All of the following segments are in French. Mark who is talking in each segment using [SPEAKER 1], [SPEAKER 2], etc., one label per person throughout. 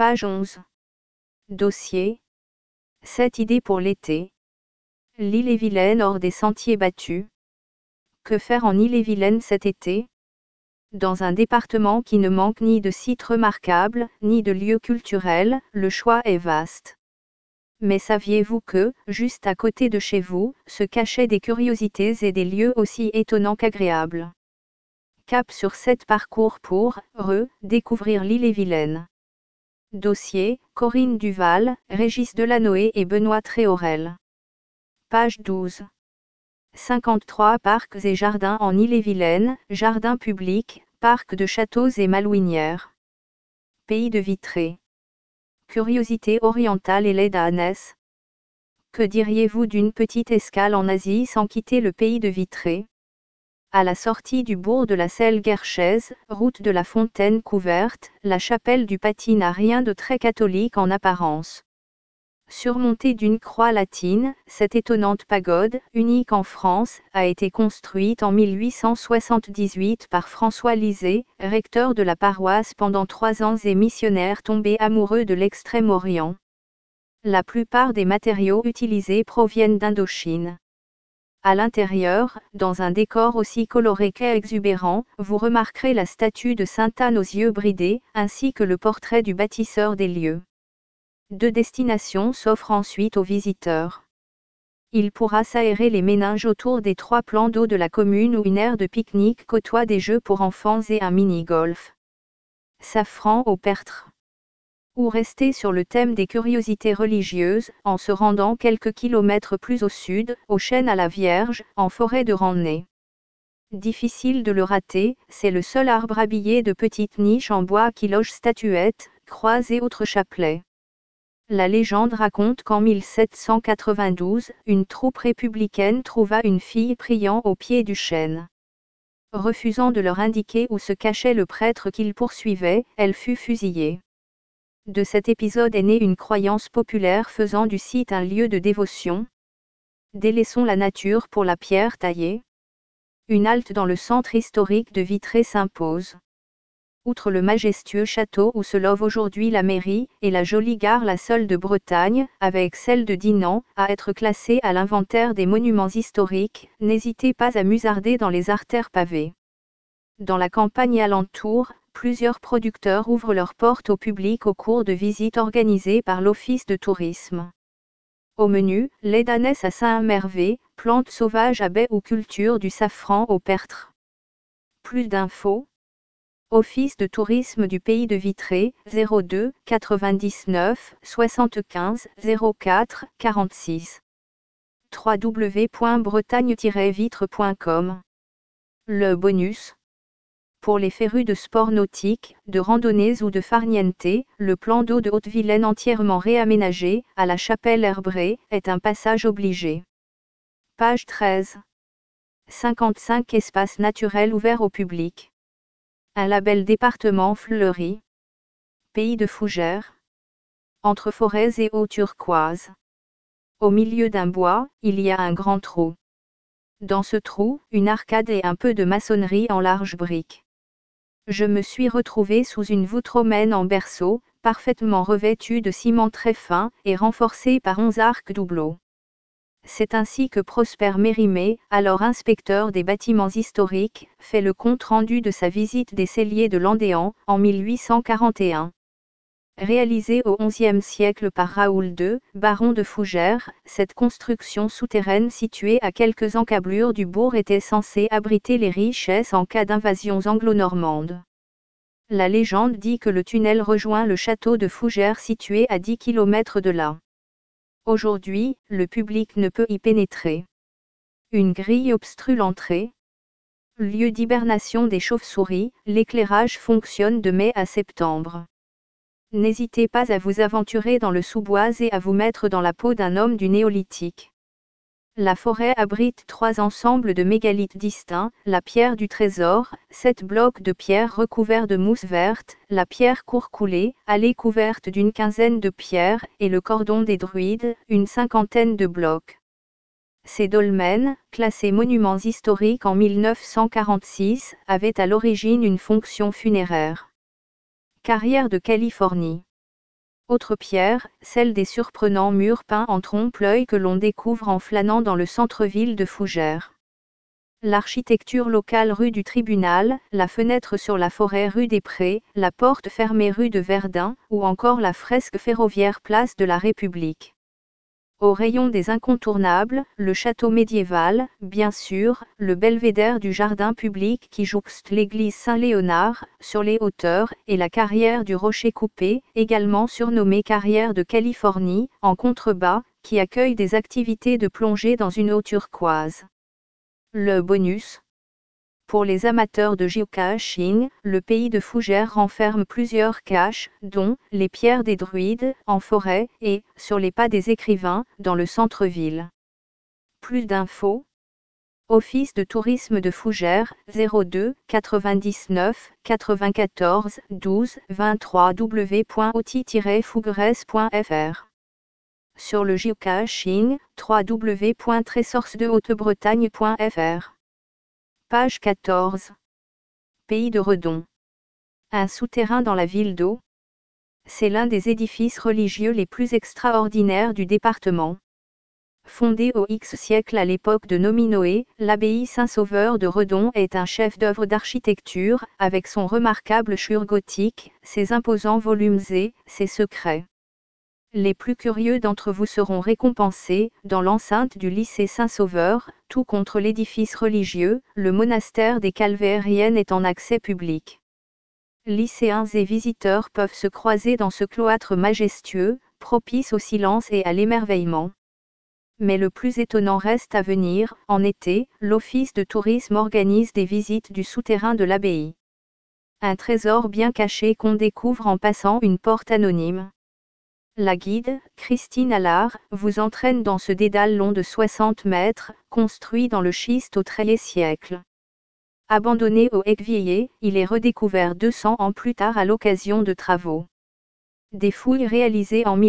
[SPEAKER 1] Page 11. Dossier. 7 idées pour l'été. L'Ille-et-Vilaine hors des sentiers battus. Que faire en Ille-et-Vilaine cet été? Dans un département qui ne manque ni de sites remarquables, ni de lieux culturels, le choix est vaste. Mais saviez-vous que, juste à côté de chez vous, se cachaient des curiosités et des lieux aussi étonnants qu'agréables? Cap sur 7 parcours pour découvrir l'Ille-et-Vilaine. Dossier, Corinne Duval, Régis Delanoë et Benoît Tréorel. Page 12. 53 parcs et jardins en Ille-et-Vilaine, jardins publics, parcs de châteaux et malouinières. Pays de Vitré. Curiosité orientale et lait d'ânesse. Que diriez-vous d'une petite escale en Asie sans quitter le pays de Vitré? À la sortie du bourg de la Selle-Guerchaise, route de la Fontaine couverte, la chapelle du Paty n'a rien de très catholique en apparence. Surmontée d'une croix latine, cette étonnante pagode, unique en France, a été construite en 1878 par François Lisée, recteur de la paroisse pendant 3 ans et missionnaire tombé amoureux de l'Extrême-Orient. La plupart des matériaux utilisés proviennent d'Indochine. À l'intérieur, dans un décor aussi coloré qu'exubérant, vous remarquerez la statue de Sainte Anne aux yeux bridés, ainsi que le portrait du bâtisseur des lieux. 2 destinations s'offrent ensuite aux visiteurs. Il pourra s'aérer les méninges autour des 3 plans d'eau de la commune où une aire de pique-nique côtoie des jeux pour enfants et un mini-golf. Safran au Pertre. Ou rester sur le thème des curiosités religieuses, en se rendant quelques kilomètres plus au sud, au Chêne à la Vierge, en forêt de Ranney. Difficile de le rater, c'est le seul arbre habillé de petites niches en bois qui loge statuettes, croix et autres chapelets. La légende raconte qu'en 1792, une troupe républicaine trouva une fille priant au pied du chêne. Refusant de leur indiquer où se cachait le prêtre qu'ils poursuivaient, elle fut fusillée. De cet épisode est née une croyance populaire faisant du site un lieu de dévotion. Délaissons la nature pour la pierre taillée. Une halte dans le centre historique de Vitré s'impose. Outre le majestueux château où se love aujourd'hui la mairie, et la jolie gare la seule de Bretagne, avec celle de Dinan, à être classée à l'inventaire des monuments historiques, n'hésitez pas à musarder dans les artères pavées. Dans la campagne alentour, plusieurs producteurs ouvrent leurs portes au public au cours de visites organisées par l'Office de tourisme. Au menu, lait d'ânesse à Saint-Mervé, plantes sauvages à baies ou culture du safran au Pertre. Plus d'infos. Office de tourisme du pays de Vitré, 02 99 75 04 46. www.bretagne-vitre.com. Le bonus. Pour les férus de sport nautique, de randonnées ou de farniente, le plan d'eau de Haute-Vilaine entièrement réaménagé, à la chapelle Herbré, est un passage obligé. Page 13. 55 espaces naturels ouverts au public. Un label département fleuri. Pays de fougères. Entre forêts et eaux turquoises. Au milieu d'un bois, il y a un grand trou. Dans ce trou, une arcade et un peu de maçonnerie en larges briques. Je me suis retrouvé sous une voûte romaine en berceau, parfaitement revêtue de ciment très fin, et renforcée par 11 arcs doubleaux. C'est ainsi que Prosper Mérimée, alors inspecteur des bâtiments historiques, fait le compte-rendu de sa visite des celliers de Landéan, en 1841. Réalisée au XIe siècle par Raoul II, baron de Fougères, cette construction souterraine située à quelques encablures du bourg était censée abriter les richesses en cas d'invasions anglo-normandes. La légende dit que le tunnel rejoint le château de Fougères situé à 10 km de là. Aujourd'hui, le public ne peut y pénétrer. Une grille obstrue l'entrée. Lieu d'hibernation des chauves-souris, l'éclairage fonctionne de mai à septembre. N'hésitez pas à vous aventurer dans le sous-bois et à vous mettre dans la peau d'un homme du néolithique. La forêt abrite 3 ensembles de mégalithes distincts, la pierre du trésor, 7 blocs de pierre recouverts de mousse verte, la pierre courcoulée, allée couverte d'une quinzaine de pierres, et le cordon des druides, une 50aine de blocs. Ces dolmens, classés monuments historiques en 1946, avaient à l'origine une fonction funéraire. Carrière de Californie. Autre pierre, celle des surprenants murs peints en trompe-l'œil que l'on découvre en flânant dans le centre-ville de Fougères. L'architecture locale rue du Tribunal, la fenêtre sur la forêt rue des Prés, la porte fermée rue de Verdun, ou encore la fresque ferroviaire place de la République. Au rayon des incontournables, le château médiéval, bien sûr, le belvédère du jardin public qui jouxte l'église Saint-Léonard, sur les hauteurs, et la carrière du Rocher Coupé, également surnommée carrière de Californie, en contrebas, qui accueille des activités de plongée dans une eau turquoise. Le bonus. Pour les amateurs de geocaching, le pays de Fougères renferme plusieurs caches, dont les pierres des druides, en forêt, et sur les pas des écrivains, dans le centre-ville. Plus d'infos. Office de tourisme de Fougères, 02 99 94 12 23 w.oti-fougueres.fr. Sur le geocaching, www.tressources-de-Haute-Bretagne.fr. Page 14. Pays de Redon. Un souterrain dans la ville d'Eau. C'est l'un des édifices religieux les plus extraordinaires du département. Fondé au X siècle à l'époque de Nominoé, l'abbaye Saint-Sauveur de Redon est un chef-d'œuvre d'architecture, avec son remarquable chure gothique, ses imposants volumes et ses secrets. Les plus curieux d'entre vous seront récompensés, dans l'enceinte du lycée Saint-Sauveur, tout contre l'édifice religieux, le monastère des Calvériennes est en accès public. Lycéens et visiteurs peuvent se croiser dans ce cloître majestueux, propice au silence et à l'émerveillement. Mais le plus étonnant reste à venir, en été, l'office de tourisme organise des visites du souterrain de l'abbaye. Un trésor bien caché qu'on découvre en passant une porte anonyme. La guide, Christine Allard, vous entraîne dans ce dédale long de 60 mètres, construit dans le schiste au XIIIe siècle. Abandonné au Equevillé, il est redécouvert 200 ans plus tard à l'occasion de travaux. Des fouilles réalisées en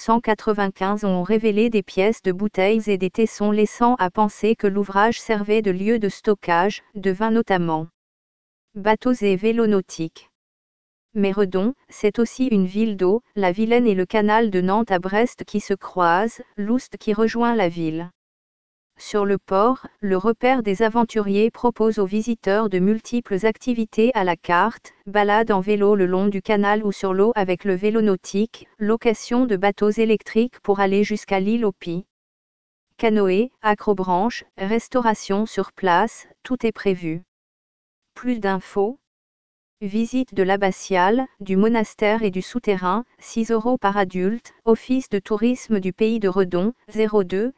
[SPEAKER 1] 1995 ont révélé des pièces de bouteilles et des tessons laissant à penser que l'ouvrage servait de lieu de stockage, de vin notamment. Bateaux et vélos nautiques. Mais Redon, c'est aussi une ville d'eau, la Vilaine et le canal de Nantes à Brest qui se croisent, l'Oust qui rejoint la ville. Sur le port, le repère des aventuriers propose aux visiteurs de multiples activités à la carte, balade en vélo le long du canal ou sur l'eau avec le vélo nautique, location de bateaux électriques pour aller jusqu'à l'île aux Pies. Canoë, accrobranche, restauration sur place, tout est prévu. Plus d'infos. Visite de l'abbatiale, du monastère et du souterrain, 6 € par adulte, Office de tourisme du pays de Redon, 02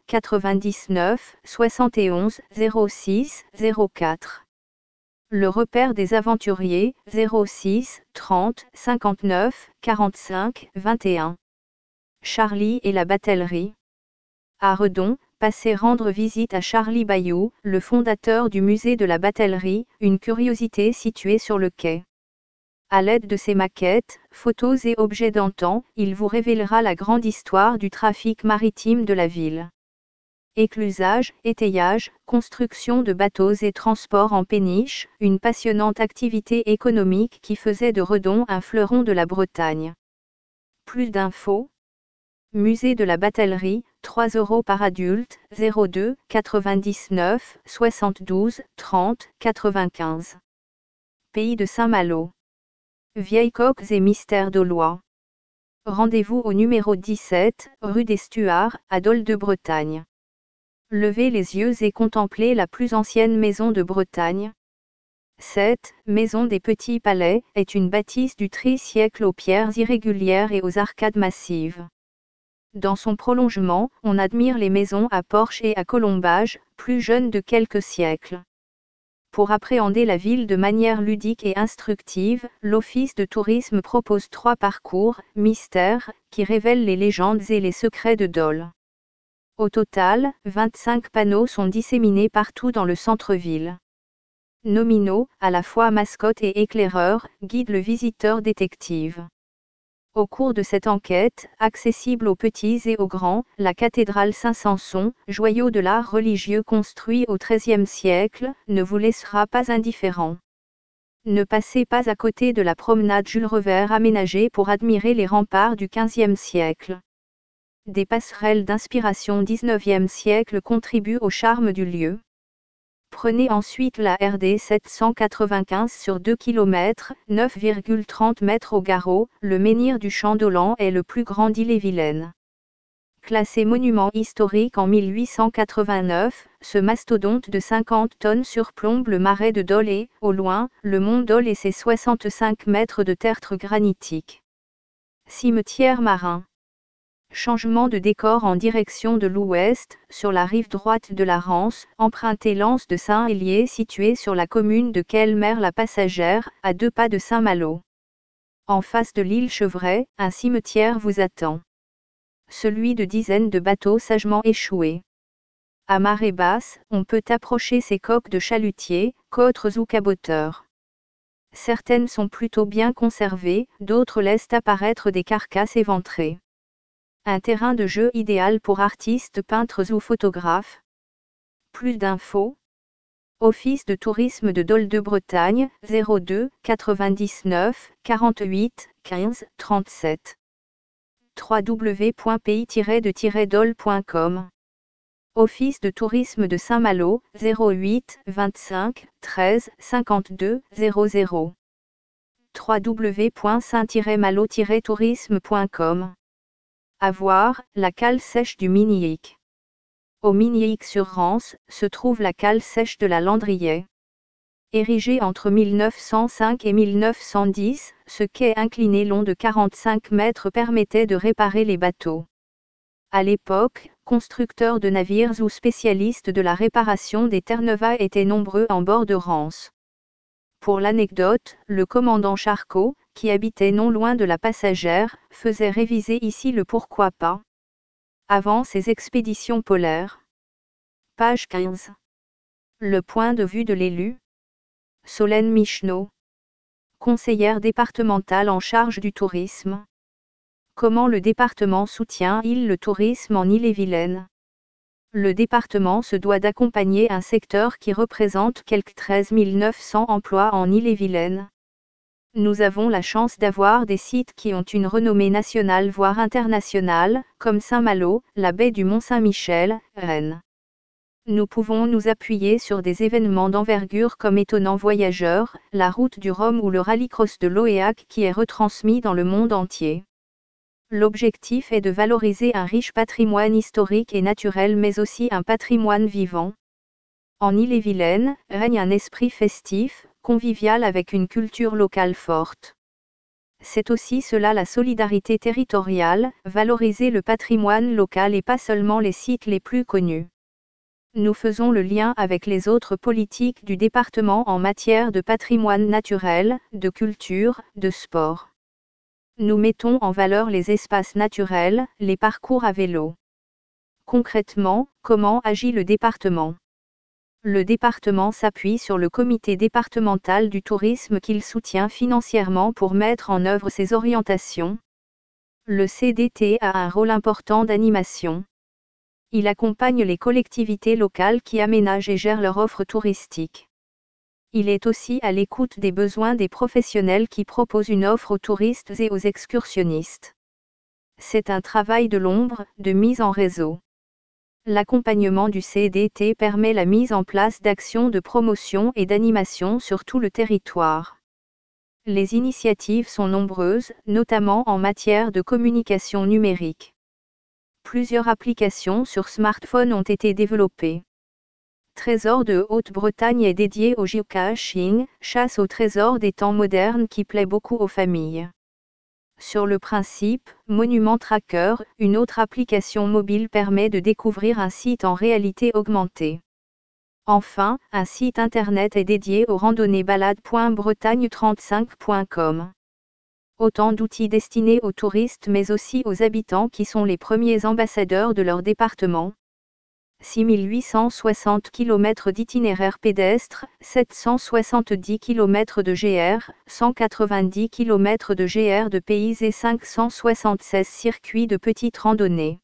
[SPEAKER 1] 99 71 06 04. Le repère des aventuriers, 06 30 59 45 21. Charlie et la batellerie. À Redon, passez rendre visite à Charlie Bayou, le fondateur du musée de la batellerie, une curiosité située sur le quai. À l'aide de ses maquettes, photos et objets d'antan, il vous révélera la grande histoire du trafic maritime de la ville. Éclusage, étayage, construction de bateaux et transport en péniche, une passionnante activité économique qui faisait de Redon un fleuron de la Bretagne. Plus d'infos. Musée de la batellerie, 3 € par adulte, 02 99 72 30 95. Pays de Saint-Malo. Vieilles coques et mystères d'Aulois. Rendez-vous au numéro 17, rue des Stuarts, à Dol de Bretagne. Levez les yeux et contemplez la plus ancienne maison de Bretagne. Cette maison des Petits Palais est une bâtisse du tri-siècle aux pierres irrégulières et aux arcades massives. Dans son prolongement, on admire les maisons à porche et à colombage, plus jeunes de quelques siècles. Pour appréhender la ville de manière ludique et instructive, l'Office de tourisme propose 3 parcours, mystères, qui révèlent les légendes et les secrets de Dol. Au total, 25 panneaux sont disséminés partout dans le centre-ville. Nomino, à la fois mascotte et éclaireur, guide le visiteur détective. Au cours de cette enquête, accessible aux petits et aux grands, la cathédrale Saint-Samson, joyau de l'art religieux construit au XIIIe siècle, ne vous laissera pas indifférent. Ne passez pas à côté de la promenade Jules Revert aménagée pour admirer les remparts du XVe siècle. Des passerelles d'inspiration XIXe siècle contribuent au charme du lieu. Prenez ensuite la RD 795 sur 2 km, 9,30 mètres au garrot. Le menhir du Champ d'Olan est le plus grand d'Ille-et-Vilaine. Classé monument historique en 1889, ce mastodonte de 50 tonnes surplombe le marais de Dole et, au loin, le mont Dole et ses 65 mètres de tertre granitique. Cimetière marin. Changement de décor en direction de l'ouest, sur la rive droite de la Rance, empruntez l'anse de Saint-Hélier située sur la commune de Kelmer-la-Passagère, à 2 pas de Saint-Malo. En face de l'île Chevret, un cimetière vous attend. Celui de dizaines de bateaux sagement échoués. À marée basse, on peut approcher ces coques de chalutiers, qu'autres ou caboteurs. Certaines sont plutôt bien conservées, d'autres laissent apparaître des carcasses éventrées. Un terrain de jeu idéal pour artistes, peintres ou photographes. Plus d'infos. Office de tourisme de Dole de Bretagne, 02 99 48 15 37. www.pays-de-dole.com. Office de tourisme de Saint-Malo, 08 25 13 52 00. www.saint-malo-tourisme.com. À voir, la cale sèche du Minihic. Au Minihic-sur-Rance, se trouve la cale sèche de la Landriais. Érigé entre 1905 et 1910, ce quai incliné long de 45 mètres permettait de réparer les bateaux. À l'époque, constructeurs de navires ou spécialistes de la réparation des Terre-Neuve étaient nombreux en bord de Rance. Pour l'anecdote, le commandant Charcot, qui habitait non loin de la Passagère, faisait réviser ici le pourquoi pas. Avant ses expéditions polaires. Page 15. Le point de vue de l'élu. Solène Micheneau. Conseillère départementale en charge du tourisme. Comment le département soutient-il le tourisme en Ille-et-Vilaine? Le département se doit d'accompagner un secteur qui représente quelque 13 900 emplois en Ille-et-Vilaine. Nous avons la chance d'avoir des sites qui ont une renommée nationale voire internationale, comme Saint-Malo, la baie du Mont-Saint-Michel, Rennes. Nous pouvons nous appuyer sur des événements d'envergure comme Étonnant Voyageur, la Route du Rhum ou le Rallycross de l'Oéac qui est retransmis dans le monde entier. L'objectif est de valoriser un riche patrimoine historique et naturel mais aussi un patrimoine vivant. En Ille-et-Vilaine, règne un esprit festif, convivial avec une culture locale forte. C'est aussi cela la solidarité territoriale, valoriser le patrimoine local et pas seulement les sites les plus connus. Nous faisons le lien avec les autres politiques du département en matière de patrimoine naturel, de culture, de sport. Nous mettons en valeur les espaces naturels, les parcours à vélo. Concrètement, comment agit le département? Le département s'appuie sur le comité départemental du tourisme qu'il soutient financièrement pour mettre en œuvre ses orientations. Le CDT a un rôle important d'animation. Il accompagne les collectivités locales qui aménagent et gèrent leur offre touristique. Il est aussi à l'écoute des besoins des professionnels qui proposent une offre aux touristes et aux excursionnistes. C'est un travail de l'ombre, de mise en réseau. L'accompagnement du CDT permet la mise en place d'actions de promotion et d'animation sur tout le territoire. Les initiatives sont nombreuses, notamment en matière de communication numérique. Plusieurs applications sur smartphone ont été développées. Trésor de Haute-Bretagne est dédié au geocaching, chasse au trésor des temps modernes qui plaît beaucoup aux familles. Sur le principe, Monument Tracker, une autre application mobile permet de découvrir un site en réalité augmentée. Enfin, un site internet est dédié aux randonnées balade.bretagne35.com. Autant d'outils destinés aux touristes mais aussi aux habitants qui sont les premiers ambassadeurs de leur département. 6860 km d'itinéraires pédestres, 770 km de GR, 190 km de GR de pays et 576 circuits de petites randonnées.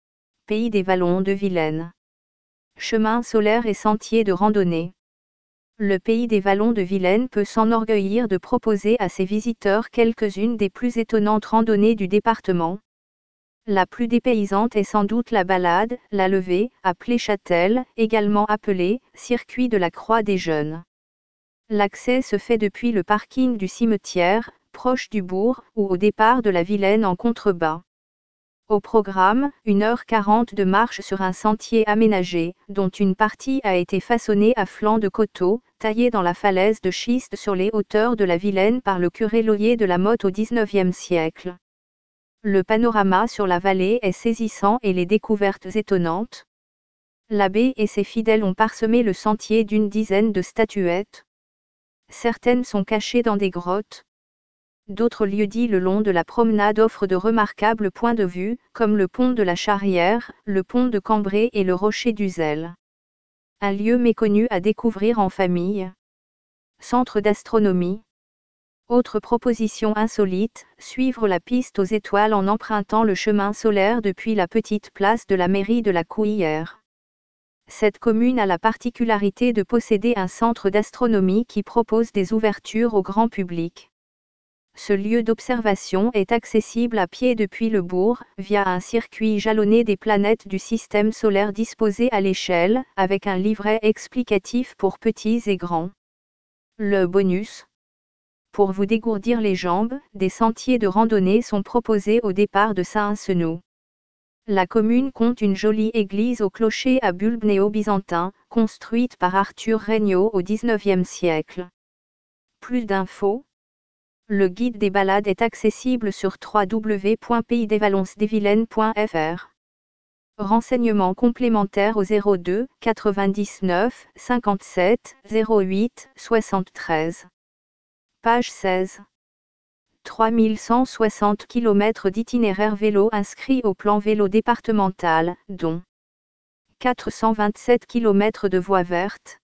[SPEAKER 1] Pays des Vallons de Vilaine. Chemins solaires et sentiers de randonnée. Le pays des Vallons de Vilaine peut s'enorgueillir de proposer à ses visiteurs quelques-unes des plus étonnantes randonnées du département. La plus dépaysante est sans doute la balade, la levée, à Pléchâtel, également appelée circuit de la Croix des Jeunes. L'accès se fait depuis le parking du cimetière, proche du bourg, ou au départ de la Vilaine en contrebas. Au programme, 1h40 de marche sur un sentier aménagé, dont une partie a été façonnée à flanc de coteaux, taillé dans la falaise de schiste sur les hauteurs de la Vilaine par le curé Loyer de la Motte au XIXe siècle. Le panorama sur la vallée est saisissant et les découvertes étonnantes. L'abbé et ses fidèles ont parsemé le sentier d'une dizaine de statuettes. Certaines sont cachées dans des grottes. D'autres lieux-dits le long de la promenade offrent de remarquables points de vue, comme le pont de la Charrière, le pont de Cambrai et le rocher du Zèle. Un lieu méconnu à découvrir en famille. Centre d'astronomie. Autre proposition insolite, suivre la piste aux étoiles en empruntant le chemin solaire depuis la petite place de la mairie de la Couillère. Cette commune a la particularité de posséder un centre d'astronomie qui propose des ouvertures au grand public. Ce lieu d'observation est accessible à pied depuis le bourg, via un circuit jalonné des planètes du système solaire disposé à l'échelle, avec un livret explicatif pour petits et grands. Le bonus. Pour vous dégourdir les jambes, des sentiers de randonnée sont proposés au départ de Saint-Senou. La commune compte une jolie église au clocher à bulbe néo-byzantin, construite par Arthur Regnault au XIXe siècle. Plus d'infos. Le guide des balades est accessible sur www.paysdesvallonsdesvilaines.fr. Renseignements complémentaires au 02 99 57 08 73. Page 16. 3160 km d'itinéraire vélo inscrits au plan vélo départemental, dont 427 km de voies vertes,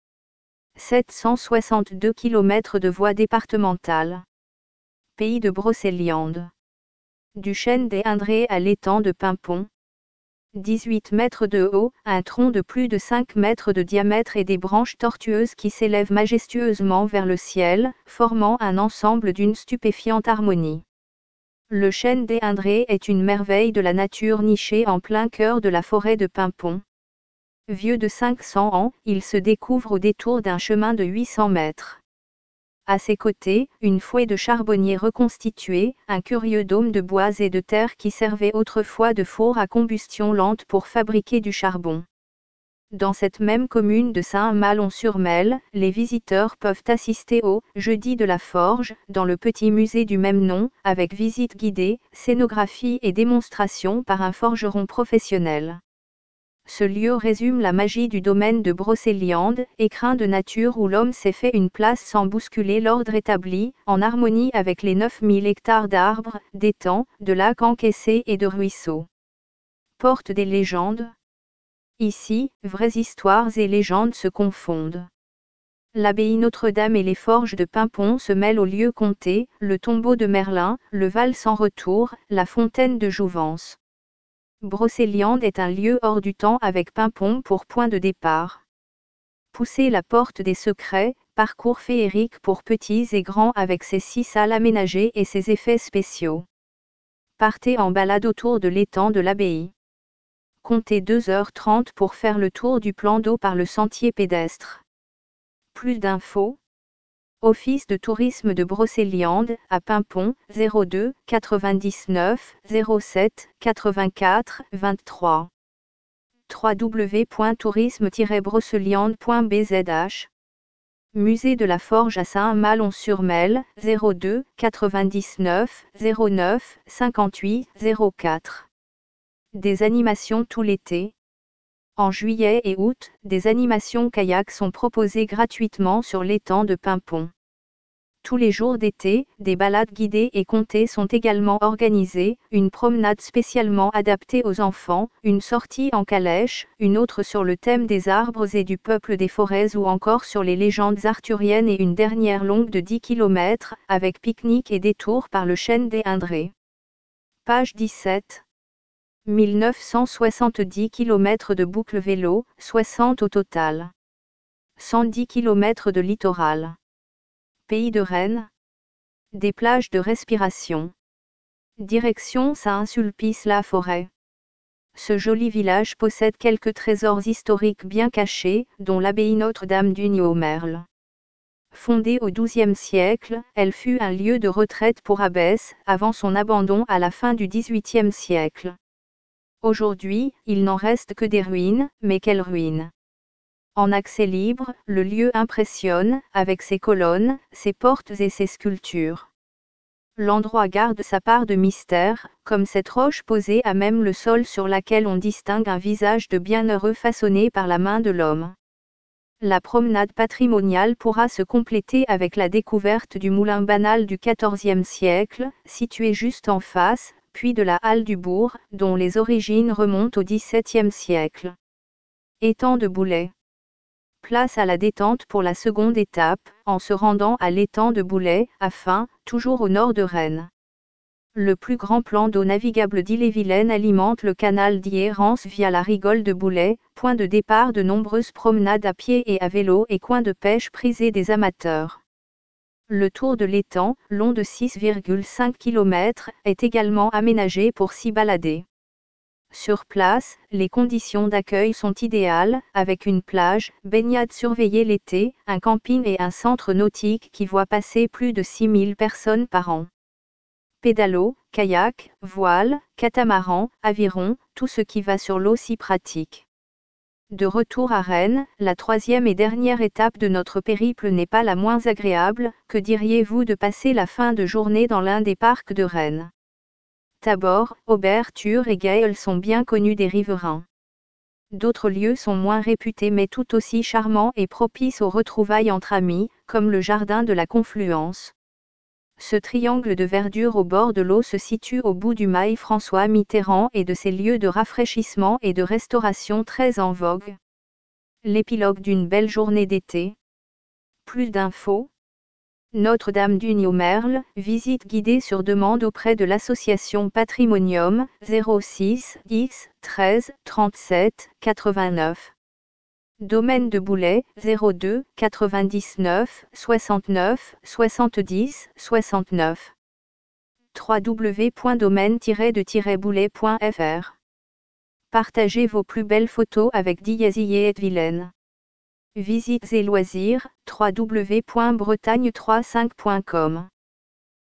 [SPEAKER 1] 762 km de voies départementales. Pays de Brocéliande. Du chêne des Indrés à l'étang de Pimpon. 18 mètres de haut, un tronc de plus de 5 mètres de diamètre et des branches tortueuses qui s'élèvent majestueusement vers le ciel, formant un ensemble d'une stupéfiante harmonie. Le chêne des Indrés est une merveille de la nature nichée en plein cœur de la forêt de Pimpon. Vieux de 500 ans, il se découvre au détour d'un chemin de 800 mètres. À ses côtés, une fouée de charbonniers reconstituée, un curieux dôme de bois et de terre qui servait autrefois de four à combustion lente pour fabriquer du charbon. Dans cette même commune de Saint-Malon-sur-Melle, les visiteurs peuvent assister au « Jeudi de la Forge » dans le petit musée du même nom, avec visite guidée, scénographie et démonstration par un forgeron professionnel. Ce lieu résume la magie du domaine de Brocéliande, écrin de nature où l'homme s'est fait une place sans bousculer l'ordre établi, en harmonie avec les 9000 hectares d'arbres, d'étangs, de lacs encaissés et de ruisseaux. Porte des légendes. Ici, vraies histoires et légendes se confondent. L'abbaye Notre-Dame et les forges de Pimpon se mêlent au lieu compté, le tombeau de Merlin, le Val sans retour, la fontaine de Jouvence. Brocéliande est un lieu hors du temps avec Pimpon pour point de départ. Poussez la porte des secrets, parcours féerique pour petits et grands avec ses 6 salles aménagées et ses effets spéciaux. Partez en balade autour de l'étang de l'abbaye. Comptez 2h30 pour faire le tour du plan d'eau par le sentier pédestre. Plus d'infos. Office de tourisme de Brocéliande, à Pimpon, 02 99 07 84 23. www.tourisme-broceliande.bzh. Musée de la Forge à Saint-Malon-sur-Melle, 02 99 09 58 04. Des animations tout l'été. En juillet et août, des animations kayak sont proposées gratuitement sur l'étang de Pimpon. Tous les jours d'été, des balades guidées et comptées sont également organisées, une promenade spécialement adaptée aux enfants, une sortie en calèche, une autre sur le thème des arbres et du peuple des forêts ou encore sur les légendes arthuriennes et une dernière longue de 10 km, avec pique-nique et détour par le chêne des Indrés. Page 17. 1970 km de boucle vélo, 60 au total. 110 km de littoral. Pays de Rennes. Des plages de respiration. Direction Saint-Sulpice-la-Forêt. Ce joli village possède quelques trésors historiques bien cachés, dont l'abbaye Notre-Dame du Niau-Merle. Fondée au XIIe siècle, elle fut un lieu de retraite pour abbesses, avant son abandon à la fin du XVIIIe siècle. Aujourd'hui, il n'en reste que des ruines, mais quelles ruines! En accès libre, le lieu impressionne, avec ses colonnes, ses portes et ses sculptures. L'endroit garde sa part de mystère, comme cette roche posée à même le sol sur laquelle on distingue un visage de bienheureux façonné par la main de l'homme. La promenade patrimoniale pourra se compléter avec la découverte du moulin banal du XIVe siècle, situé juste en face, puis de la halle du bourg, dont les origines remontent au XVIIe siècle. Étang de Boulay. Place à la détente pour la seconde étape, en se rendant à l'étang de Boulay, afin, toujours au nord de Rennes. Le plus grand plan d'eau navigable d'Ille-et-Vilaine alimente le canal d'Hierrance via la rigole de Boulay, point de départ de nombreuses promenades à pied et à vélo et coin de pêche prisé des amateurs. Le tour de l'étang, long de 6,5 km, est également aménagé pour s'y balader. Sur place, les conditions d'accueil sont idéales, avec une plage, baignade surveillée l'été, un camping et un centre nautique qui voit passer plus de 6000 personnes par an. Pédalo, kayak, voile, catamaran, aviron, tout ce qui va sur l'eau s'y pratique. De retour à Rennes, la troisième et dernière étape de notre périple n'est pas la moins agréable, que diriez-vous de passer la fin de journée dans l'un des parcs de Rennes? Tabor, Aubert, Thur et Gaël sont bien connus des riverains. D'autres lieux sont moins réputés mais tout aussi charmants et propices aux retrouvailles entre amis, comme le jardin de la Confluence. Ce triangle de verdure au bord de l'eau se situe au bout du mail François Mitterrand et de ses lieux de rafraîchissement et de restauration très en vogue. L'épilogue d'une belle journée d'été. Plus d'infos. Notre-Dame du Niau-Merle, visite guidée sur demande auprès de l'association Patrimonium, 06 10 13 37 89. Domaine de Boulay, 02 99 69 70 69. www.domaine-de-boulay.fr. Partagez vos plus belles photos avec Diazier-et-Vilaine. Visites et loisirs, www.bretagne35.com.